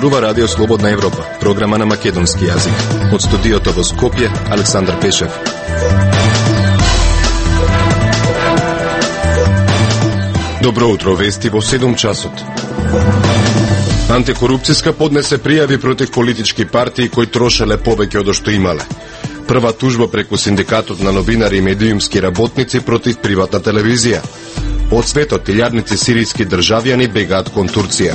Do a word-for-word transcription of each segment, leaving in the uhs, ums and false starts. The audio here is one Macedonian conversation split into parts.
Зборува Радио Слободна Европа, програма на македонски јазик. Од студиото во Скопје, Александар Пешев. Добро утро, вести во седум часот. Антикорупцијска поднесе пријави против политички партии кои трошеле повеќе од што имале. Прва тужба преку синдикатот на новинари и медиумски работници против приватна телевизија. Од светот илјадници сиријски државјани бегаат кон Турција.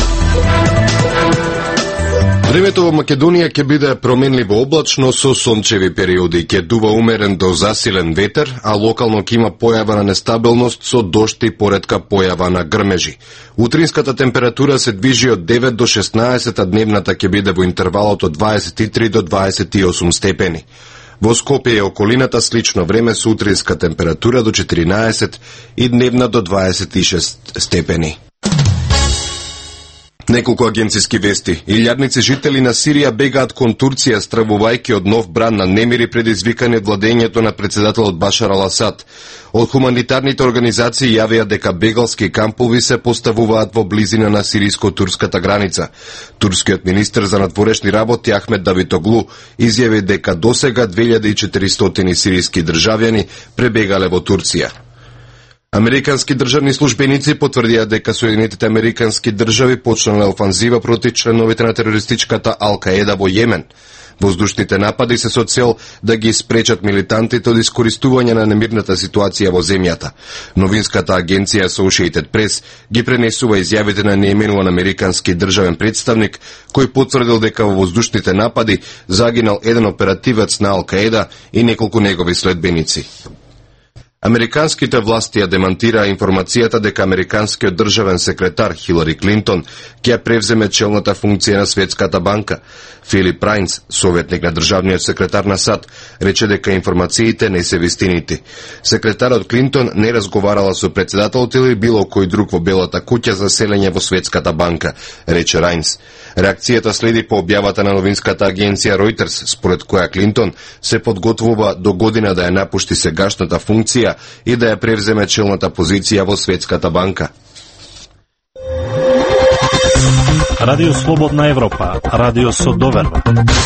Времето во Македонија ќе биде променливо облачно со сончеви периоди, ќе дува умерен до засилен ветер, а локално ќе има појава на нестабилност со дожд и поредка појава на грмежи. Утринската температура се движи од девет до шеснаесет, а дневната ќе биде во интервалот од дваесет и три до дваесет и осум степени. Во Скопје и околината слично време со утринска температура до четиринаесет и дневна до дваесет и шест степени. Неколку агенциски вести. Илјадници жители на Сирија бегаат кон Турција, стравувајќи од нов бран на немири предизвикани од владењето на председателот Башар ал-Асад. Од хуманитарните организации јавија дека бегалски кампови се поставуваат во близина на сириско-турската граница. Турскиот министер за надворешни работи Ахмед Давитоглу изјави дека досега две илјади и четиристотини сириски државјани пребегале во Турција. Американски државни службеници потврдија дека Соединетите американски држави почнале офанзива против членовите на терористичката Ал-Каеда во Јемен. Воздушните напади се со цел да ги спречат милитантите од искористување на немирната ситуација во земјата. Новинската агенција Associated Press ги пренесува изјавите на неименуван американски државен представник, кој потврдил дека во воздушните напади загинал еден оперативец на Ал-Каеда и неколку негови следбеници. Американските власти ја демантираа информацијата дека американскиот државен секретар Хилари Клинтон ќе превземе челната функција на Светската банка. Филип Рајнс, советник на државниот секретар на САД, рече дека информациите не се вистините. Секретарот Клинтон не разговарала со председателот или било кој друг во Белата куќа за селење во Светската банка, рече Рајнс. Реакцијата следи по објавата на новинската агенција Reuters, според која Клинтон се подготвува до година да ја напушти сегашната функција и да ја превземе челната позиција во Светската банка. Радио Слободна Европа, радио со доверба.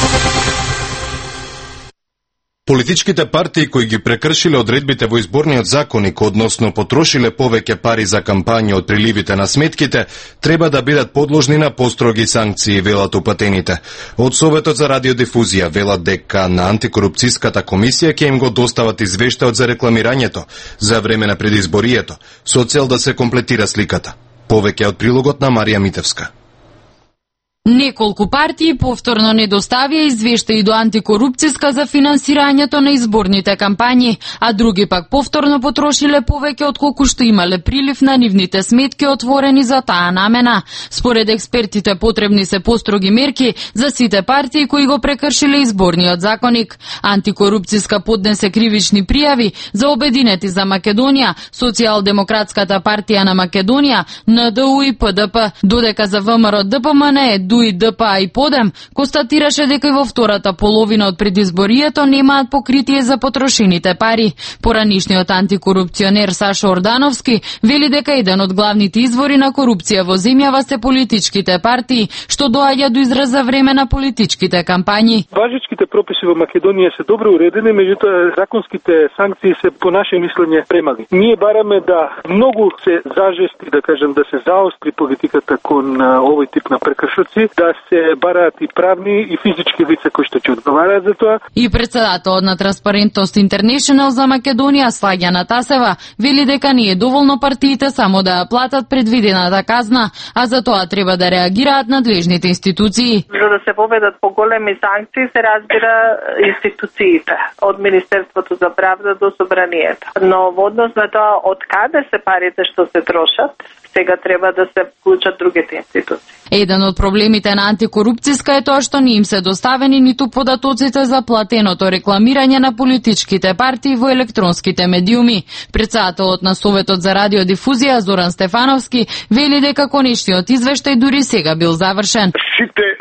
Политичките партии кои ги прекршиле одредбите во изборниот законник, односно потрошиле повеќе пари за кампања од приливите на сметките, треба да бидат подложни на построги санкции, велат упатените. Од Советот за радиодифузија велат дека на антикорупцијската комисија ќе им го достават извештајот за рекламирањето за време на предизборието, со цел да се комплетира сликата. Повеќе од прилогот на Марија Митевска. Неколку партии повторно не доставија извештаи до антикорупцијска за финансирањето на изборните кампањи, а други пак повторно потрошиле повеќе од колку што имале прилив на нивните сметки отворени за таа намена. Според експертите потребни се построги мерки за сите партии кои го прекршиле изборниот законник. Антикорупцијска поднесе кривични пријави за Обединети за Македонија, Социјалдемократската партија на Македонија, Н Д У и П Д П, додека за В М Р Д П М Н Е, Д У и Д П А и Подем констатираше дека и во втората половина од предизборието немаат покритие за потрошените пари. Поранишниот антикорупционер Сашо Ордановски вели дека еден од главните извори на корупција во земјава се политичките партии, што доаѓа до израз за време на политичките кампањи. Важечките прописи во Македонија се добро уредени, меѓутоа законските санкции се по наше мислење премали. Ние бараме да многу се зажести, да кажем, да се заостри политиката кон овој тип на прекршоци, да се бараат и правни и физички лица кои што ќе одговараат за тоа. И председателот на Транспарентност Интернешнл за Македонија Слагјана Тасева вели дека не е доволно партиите само да ја платат предвидената казна, а за тоа треба да реагираат надлежните институции. За да се поведат поголеми санкции се разбира институциите, од Министерството за правда до Собранието. Но во однос на тоа од каде се парите што се трошат, сега треба да се вклучат другите институции. Еден од проблемите на антикорупцијска е тоа што не им се доставени ниту податоците за платеното рекламирање на политичките партии во електронските медиуми. Председателот на Советот за радиодифузија Зоран Стефановски вели дека конечниот извештај дури сега бил завршен. Сите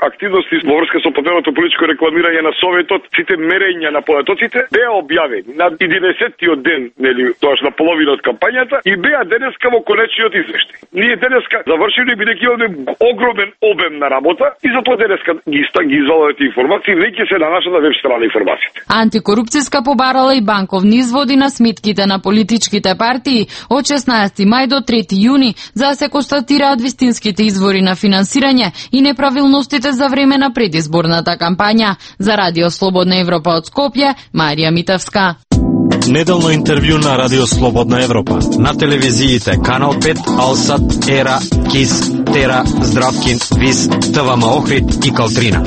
активности во врска со поделното политичко рекламирање на Советот, сите мерења на податоците беа објавени на единаесеттиот ден, нели, тоаш на половина од кампањата и беа денеска во конечниот извештај. Ние денеска завршиле бидејќи имаме огромен обем на работа и затоа денеска ги ста ги извадувате информации, веќе се на нашата веб страна информациите. Антикорупцијска побарала и банковни изводи на сметките на политичките партии од шеснаесети мај до трети јуни за да се констатираат вистинските извори на финансирање и неправилностите за време на предизборната кампања. За Радио Слободна Европа од Скопје, Марија Митевска. Неделно интервју на Радио Слободна Европа. На телевизиите Канал пет, Алсат, Ера, Кис, Тера, Здравкин, Вис, ТВМ Охрид и Калтрина.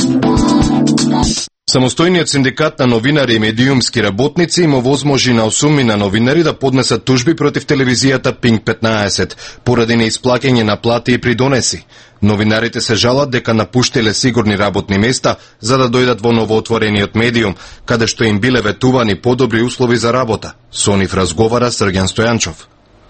Самостојниот синдикат на новинари и медиумски работници има возможи на осумни на новинари да поднесат тужби против телевизијата Пинк петнаесет поради неисплаќање на плати и придонеси. Новинарите се жалат дека напуштиле сигурни работни места за да дојдат во новоотворениот медиум, каде што им биле ветувани подобри услови за работа. Со нив разговара Срѓан Стојанчов.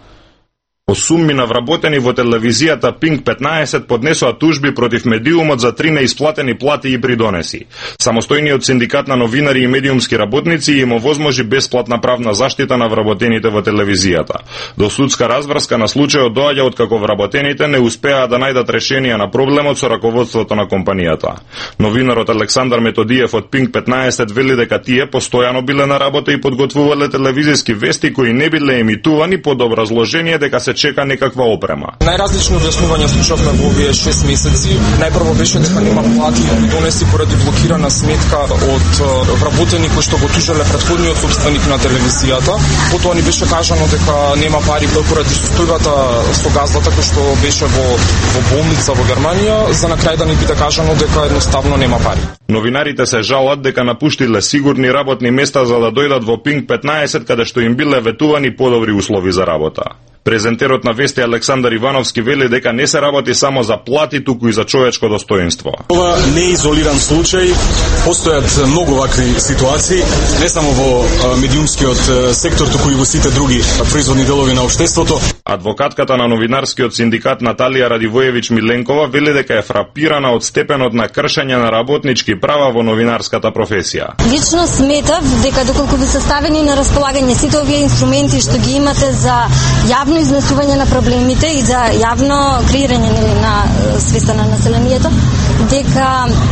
Осумми на вработени во телевизијата Пинк петнаесет поднесоа тужби против медиумот за три неисплатени плати и придонеси. Самостојниот синдикат на новинари и медиумски работници им овозможи бесплатна правна заштита на вработените во телевизијата. До судска разврска на случајот доаѓа откако вработените не успеа да најдат решение на проблемот со раководството на компанијата. Новинарот Александар Методиев од Пинк петнаесет вели дека тие постојано биле на работа и подготвувале телевизиски вести кои не биле емитувани под образложение дека се чека некаква опрема. Најразлични објаснувања слушавме во овие шест месеци. Најпрво беше дека нема плати и донеси поради блокирана сметка од вработени кои што го тужеле претходниот собственик на телевизијата. Потоа ни беше кажано дека нема пари поради состојбата со газдата кој што беше во во болница во Германија, за на крај да ни биде кажано дека едноставно нема пари. Новинарите се жалат дека напуштиле сигурни работни места за да дојдат во Пинк петнаесет каде што им биле ветувани подобри услови за работа. Презентерот на вести Александар Ивановски вели дека не се работи само за плати, туку и за човечко достоинство. Ова не е изолиран случај, постојат многу вакви ситуации, не само во медиумскиот сектор, туку и во сите други производни делови на општеството. Адвокатката на новинарскиот синдикат Наталија Радивоевич Миленкова вели дека е фрапирана од степенот на кршење на работнички права во новинарската професија. Лично сметав дека доколку ви составени на располагање сите овие инструменти што ги имате за јавно изнесување на проблемите и за јавно креирање на свеста на населението, дека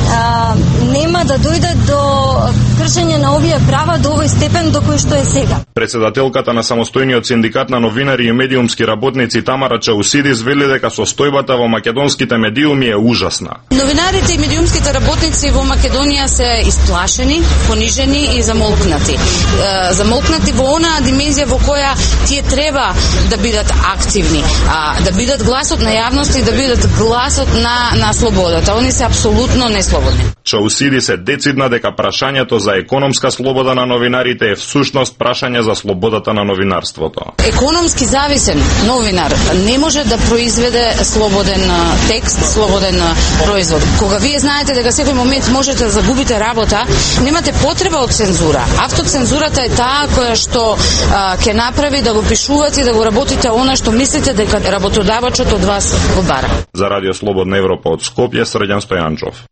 а, нема да дојде до кршење на овие права до овој степен до кој што е сега. Председателката на самостојниот синдикат на новинари и медиумски работници Тамара Чаусидис вели дека состојбата во македонските медиуми е ужасна. Новинарите и медиумските работници во Македонија се исплашени, понижени и замолкнати. Е, замолкнати во онаа димензија во која тие треба да бидат активни, а, да бидат гласот на јавност и да бидат гласот на, на слободата. Они се апсолутно неслободни. Чаусидис е децидна дека прашањето за економска слобода на новинарите е всушност прашање за слободата на новинарството. Економски зависен новинар не може да произведе слободен текст, слободен производ. Кога вие знаете дека секој момент можете да загубите работа, немате потреба од цензура. Автоцензурата е таа која што а, ќе направи да го пишувате и да го работите она што мислите дека работодавачот од вас го бара. За Радио Слободна Европа од Скопје, Срѓан Стојанчов.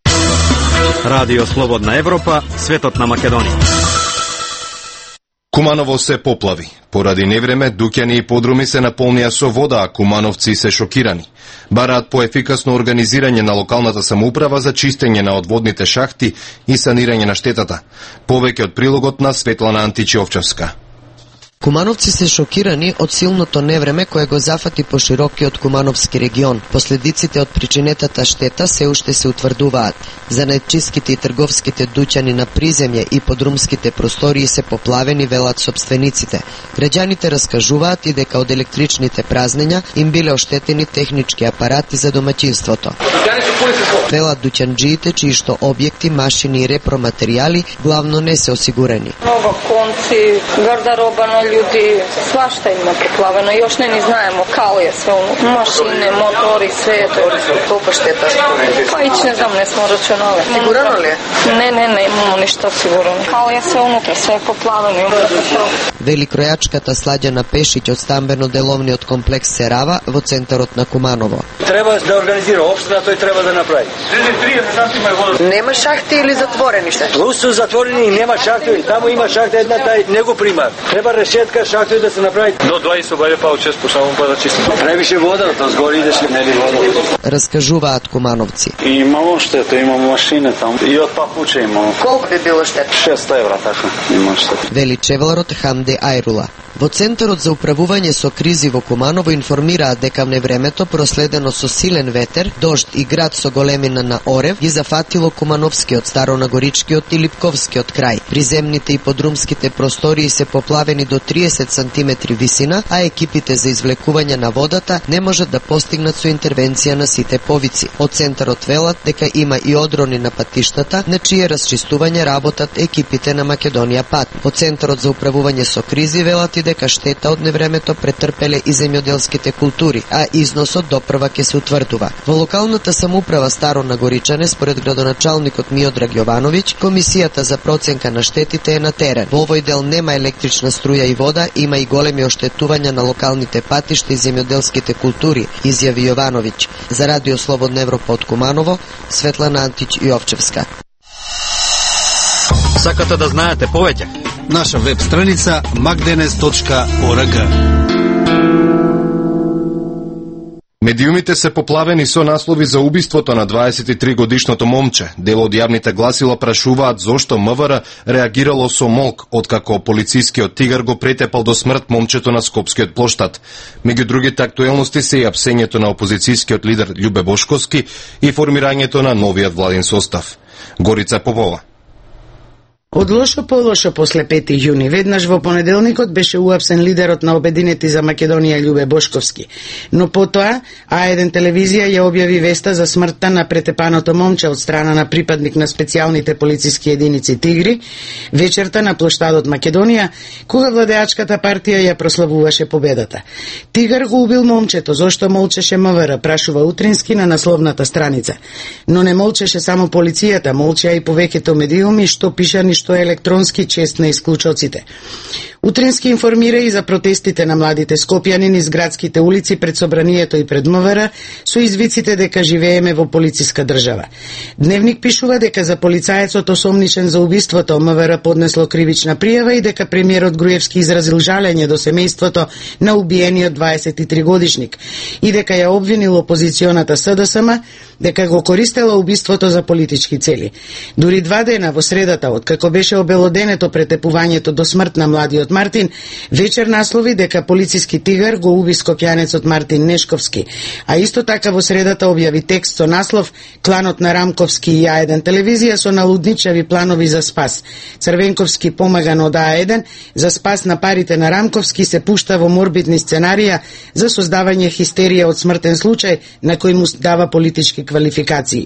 Радио Слободна Европа, светот на Македонија. Куманово се поплави. Поради невреме, дуќани и подруми се наполнија со вода, а кумановци се шокирани. Бараат по ефикасно организирање на локалната самоуправа за чистење на одводните шахти и санирање на штетата. Повеќе од прилогот на Светлана Античи-Овчевска. Кумановци се шокирани од силното невреме кое го зафати по широкиот Кумановски регион. Последиците од причинетата штета се уште се утврдуваат. Занајчиските и трговските дуќани на приземје и подрумските простории се поплавени, велат собствениците. Граѓаните раскажуваат и дека од електричните празнења им биле оштетени технички апарати за домаќинството. Велат дуќанџиите чии што објекти, машини и репроматеријали главно не се осигурени. mnogo konci, garderoba na ljudi, svašta ima poplавено. Još ne ni znajemo kao je sve unutra. Mašine, motori, sve je to. Koliko šteta? Pa ići ne znam, ne smo računali. Sigurno li je? Ne, ne, ne imamo ništa sigurno. Kao je sve unutra, sve je poplaveno. Вели кројачката Сладјана Пешиќ од стамбено-деловниот комплекс Серава во центарот на Куманово. Треба да организира општина, тој треба да направи. Нема шахти или затворени шахти? Русу затворени и нема шахти, таму има шахта една, тај не го прима. Треба решетка шахти да се направи. До дваесет обајде па од шест пошавам па да чистим. Превише вода, тоа згори идеш нели вода. Раскажуваат кумановци. И имало штета, имamo машина таму. И од пакуче имало. Колку би било штета? шест евра така. Има штета. Вели чевларот Хамде Ајрула. Во Центарот за управување со кризи во Куманово информираат дека невремето проследено со силен ветер, дожд и град со големина на орев ги зафатило Кумановскиот, Старонагоричкиот и Липковскиот крај. Приземните и подрумските простории се поплавени до триесет сантиметри висина, а екипите за извлекување на водата не можат да постигнат со интервенција на сите повици. Од Центарот велат дека има и одрони на патиштата, на чие расчистување работат екипите на Македонија Пат. Од Центарот за управување со кризи велат и дека штета од невремето претрпеле и земјоделските култури, а износот допрва ќе се утврдува. Во локалната самоуправа Старо Нагоричане, според градоначалникот Миодраг Јовановиќ, комисијата за проценка на штетите е на терен. Во овој дел нема електрична струја и вода, има и големи оштетувања на локалните патишта и земјоделските култури, изјави Јовановиќ. За Радио Слободна Европа од Куманово, Светлана Антич Јовчевска. Сакате да знаете повеќе? Наша веб страница magdenes точка org. Медиумите се поплавени со наслови за убиството на дваесет и три годишното момче. Дел од јавните гласила прашуваат зошто МВР реагирало со молк, откако полицискиот тигар го претепал до смрт момчето на Скопскиот плоштад. Меѓу другите актуелности се и апсењето на опозицијскиот лидер Љубе Бошковски и формирањето на новиот владин состав. Горица Попова. Од лошо по лошо после пети јуни, веднаш во понеделникот беше уапсен лидерот на Обединети за Македонија Љубе Бошковски. Но потоа А еден телевизија ја објави веста за смртта на претепаното момче од страна на припадник на специјалните полициски единици Тигри, вечерта на плоштадот Македонија, кога владеачката партија ја прославуваше победата. Тигар го убил момчето, зошто молчеше МВР, прашува Утрински на насловната страница. Но не молчеше само полицијата, молчеа и повеќето медиуми што пишани што е електронски чест на исклучоците. Утрински информира и за протестите на младите скопјани низ градските улици пред собранието и пред МВР со извиците дека живееме во полициска држава. Дневник пишува дека за полицаецот осомничен за убиството МВР поднесло кривична пријава и дека премиерот Груевски изразил жалење до семејството на убиениот дваесет и три годишник и дека ја обвинил опозиционата СДСМ дека го користела убиството за политички цели. Дури два дена во средата, откако беше обелоденето претепувањето до смрт на младиот Мартин, вечер наслови дека полициски тигар го уби скопјанецот Мартин Нешковски, а исто така во средата објави текст со наслов "Кланот на Рамковски и А еден телевизија со налудничави планови за спас. Црвенковски помаган од А еден за спас на парите на Рамковски се пушта во морбидни сценарија за создавање хистерија од смртен случај на кој му дава политички квалификации."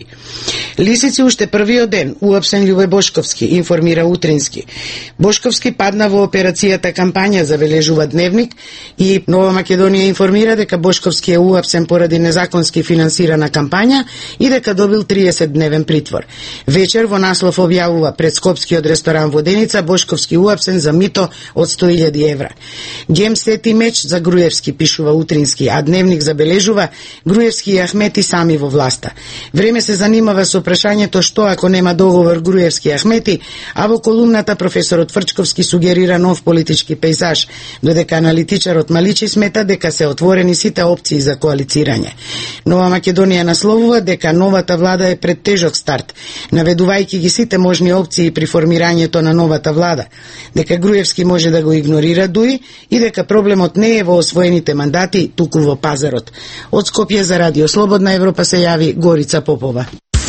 Лисици уште првиот ден уапсен Љубе Бошковски, информира Утрински. Бошковски падна во операцијата кампања, забележува Дневник, и Нова Македонија информира дека Бошковски е уапсен поради незаконски финансирана кампања и дека добил триесет дневен притвор. Вечер во наслов објавува пред скопскиот ресторан Воденица Бошковски уапсен за мито од сто илјади евра. Гем сети меч за Груевски, пишува Утрински, а Дневник забележува Груевски и Ахмети сами во власта. Време се занимава со прашањето што ако нема договор Груевски и Ахмети, а во колумната професорот Фрчковски сугерира нов политички пейзаж, додека аналитичарот Маличи смета дека се отворени сите опции за коалицирање. Нова Македонија насловува дека новата влада е пред тежок старт, наведувајќи ги сите можни опции при формирањето на новата влада, дека Груевски може да го игнорира Дуи и дека проблемот не е во освоените мандати, туку во пазарот. Од Скопје за Радио Слободна Европа се јави Горица Попова.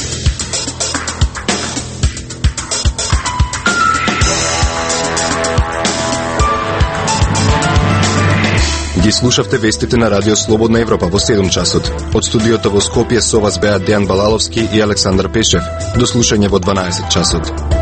Ги слушавте вестите на Радио Слободна Европа во седум часот. Од студиото во Скопје со вас беа Дејан Балаловски и Александар Пешев. До слушање во дванаесет часот.